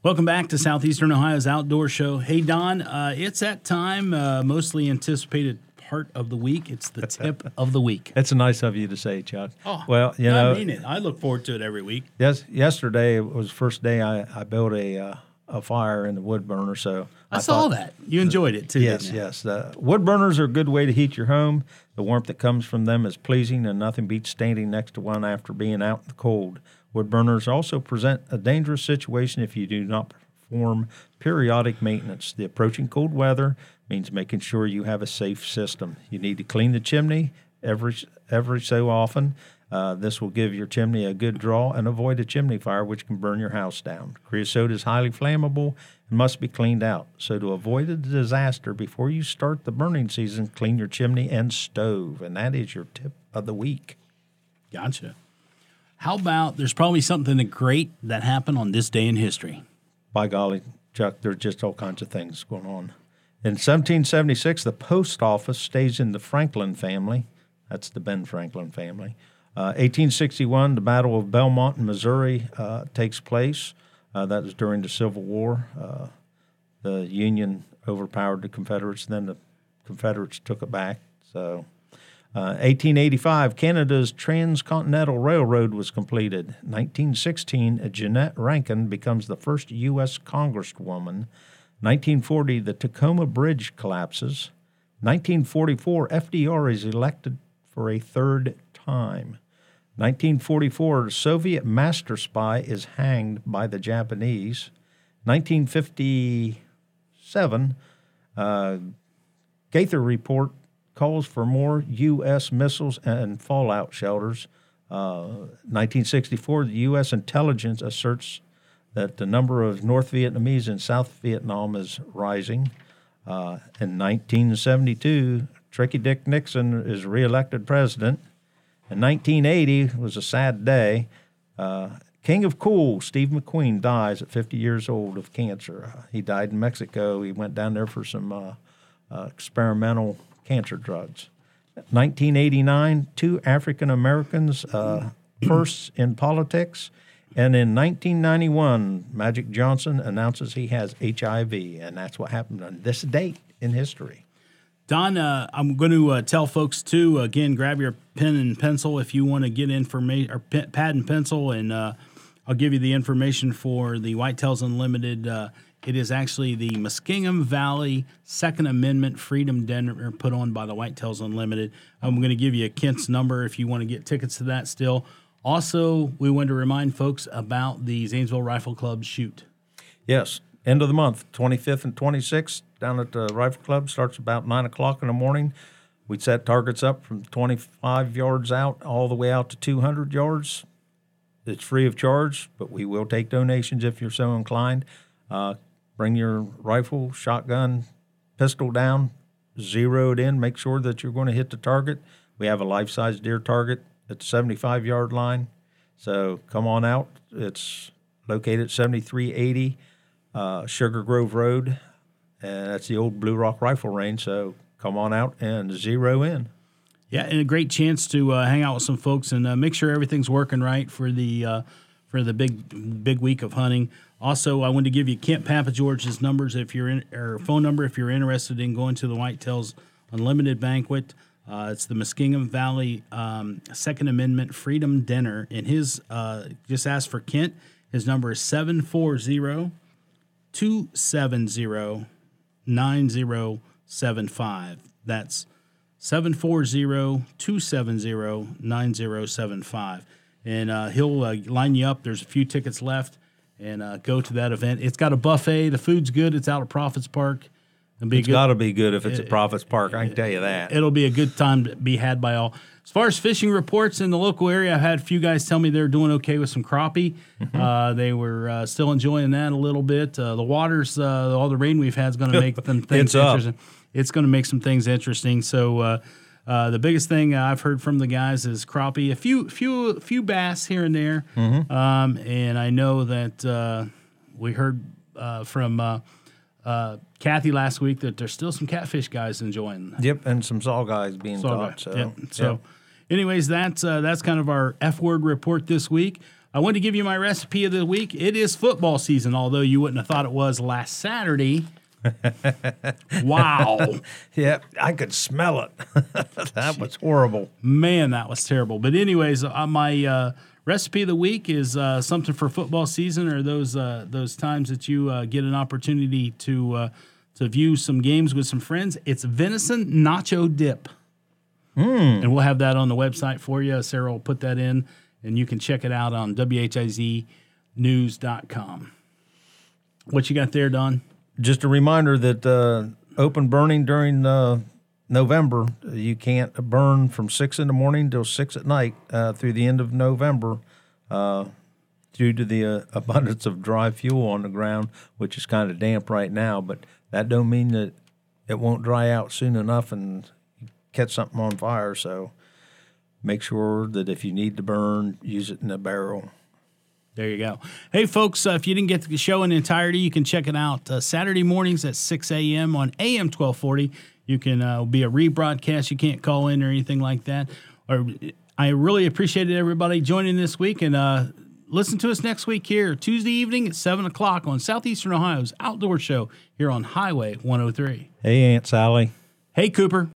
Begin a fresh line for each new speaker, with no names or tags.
Welcome back to Southeastern Ohio's Outdoor Show. Hey, Don, it's that time, mostly anticipated part of the week. It's the tip of the week.
That's nice of you to say, Chuck.
Oh,
well,
I mean it. I look forward to it every week.
Yes, yesterday was the first day I built a fire in the wood burner. So
I saw that. You enjoyed it too.
Yes,
didn't you?
yes. Wood burners are a good way to heat your home. The warmth that comes from them is pleasing, and nothing beats standing next to one after being out in the cold. Wood burners also present a dangerous situation if you do not perform periodic maintenance. The approaching cold weather means making sure you have a safe system. You need to clean the chimney every so often. This will give your chimney a good draw and avoid a chimney fire, which can burn your house down. Creosote is highly flammable and must be cleaned out. So to avoid a disaster before you start the burning season, clean your chimney and stove. And that is your tip of the week.
Gotcha. How about there's probably something great that happened on this day in history?
By golly, Chuck, there's just all kinds of things going on. In 1776, the post office stays in the Franklin family. That's the Ben Franklin family. 1861, the Battle of Belmont in Missouri takes place. That was during the Civil War. The Union overpowered the Confederates, then the Confederates took it back. So, 1885, Canada's Transcontinental Railroad was completed. 1916, Jeannette Rankin becomes the first U.S. Congresswoman. 1940, the Tacoma Bridge collapses. 1944, FDR is elected for a third time. 1944, the Soviet master spy is hanged by the Japanese. 1957, Gaither Report calls for more U.S. missiles and fallout shelters. 1964, the U.S. intelligence asserts that the number of North Vietnamese in South Vietnam is rising. In 1972, Tricky Dick Nixon is reelected president. In 1980 was a sad day. King of Cool, Steve McQueen, dies at 50 years old of cancer. He died in Mexico. He went down there for some experimental cancer drugs. 1989, two African Americans firsts in politics. And in 1991, Magic Johnson announces he has HIV, and that's what happened on this date in history.
Don, I'm going to tell folks, too, again, grab your pen and pencil if you want to get information, or pad and pencil, and I'll give you the information for the Whitetails Unlimited. It is actually the Muskingum Valley Second Amendment Freedom Dinner put on by the Whitetails Unlimited. I'm going to give you Kent's number if you want to get tickets to that still. Also, we want to remind folks about the Zanesville Rifle Club shoot.
Yes, end of the month, 25th and 26th, down at the Rifle Club. Starts about 9 o'clock in the morning. We set targets up from 25 yards out all the way out to 200 yards. It's free of charge, but we will take donations if you're so inclined. Bring your rifle, shotgun, pistol down, zero it in, make sure that you're going to hit the target. We have a life-size deer target at the 75-yard line. So come on out. It's located at 7380 Sugar Grove Road, and that's the old Blue Rock Rifle Range. So come on out and zero in.
Yeah, and a great chance to hang out with some folks and make sure everything's working right for the big week of hunting. Also, I wanted to give you Kent Papageorge's numbers if you're in, or phone number if you're interested in going to the Whitetails Unlimited Banquet. It's the Muskingum Valley Second Amendment Freedom Dinner, and his just ask for Kent. His number is 740-270-9075. That's 740-270-9075. And he'll line you up. There's a few tickets left, and go to that event. It's got a buffet. The food's good. It's out at Prophets Park.
It's got to be good if it's at Prophets Park. I can tell you that.
It'll be a good time to be had by all. As far as fishing reports in the local area, I've had a few guys tell me they're doing okay with some crappie. Mm-hmm. They were still enjoying that a little bit. The waters, all the rain we've had is going to make them things interesting. It's going to make some things interesting. So the biggest thing I've heard from the guys is crappie, a few bass here and there. Mm-hmm. And I know that we heard from Kathy last week that there's still some catfish guys enjoying.
Yep, and some saw guys being caught.
Anyways, that's kind of our F word report this week. I wanted to give you my recipe of the week. It is football season, although you wouldn't have thought it was last Saturday. Wow.
Yeah, I could smell it. That was horrible.
Man, that was terrible. But anyways, my recipe of the week is something for football season, or those times that you get an opportunity to view some games with some friends. It's venison nacho dip. And we'll have that on the website for you. Sarah will put that in, and you can check it out on WHIZnews.com. What you got there, Don?
Just a reminder that open burning during November, you can't burn from 6 in the morning till 6 at night through the end of November due to the abundance of dry fuel on the ground, which is kind of damp right now. But that don't mean that it won't dry out soon enough and catch something on fire. So make sure that if you need to burn, use it in a barrel.
There you go. Hey, folks, if you didn't get the show in entirety, you can check it out Saturday mornings at 6 a.m. on AM 1240. You can be a rebroadcast. You can't call in or anything like that. I really appreciated everybody joining this week, and listen to us next week here, Tuesday evening at 7 o'clock on Southeastern Ohio's Outdoor Show here on Highway 103.
Hey, Aunt Sally.
Hey, Cooper.